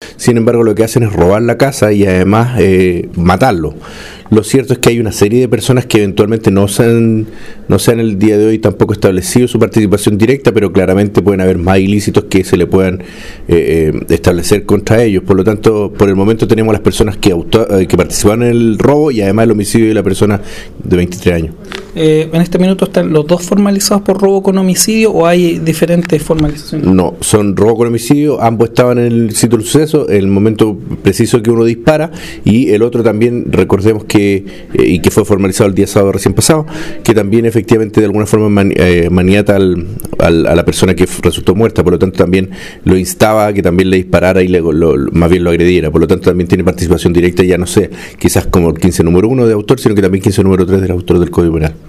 sin embargo lo que hacen es robar la casa y además matarlo. Lo cierto es que hay una serie de personas que eventualmente no se han el día de hoy tampoco establecido su participación directa, pero claramente pueden haber más ilícitos que se le puedan establecer contra ellos. Por lo tanto, por el momento tenemos las personas que participaron en el robo y además el homicidio de la persona de 23 años. ¿En este minuto están los dos formalizados por robo con homicidio o hay diferentes formalizaciones? No, son robo con homicidio, ambos estaban en el sitio del suceso, el momento preciso que uno dispara, y el otro también, recordemos que y que fue formalizado el día sábado recién pasado, que también efectivamente de alguna forma maniata a la persona que resultó muerta, por lo tanto también lo instaba a que también le disparara y más bien lo agrediera, por lo tanto también tiene participación directa, ya no sé, quizás como el 15 número 1 de autor, sino que también 15 número 3 del autor del Código Penal.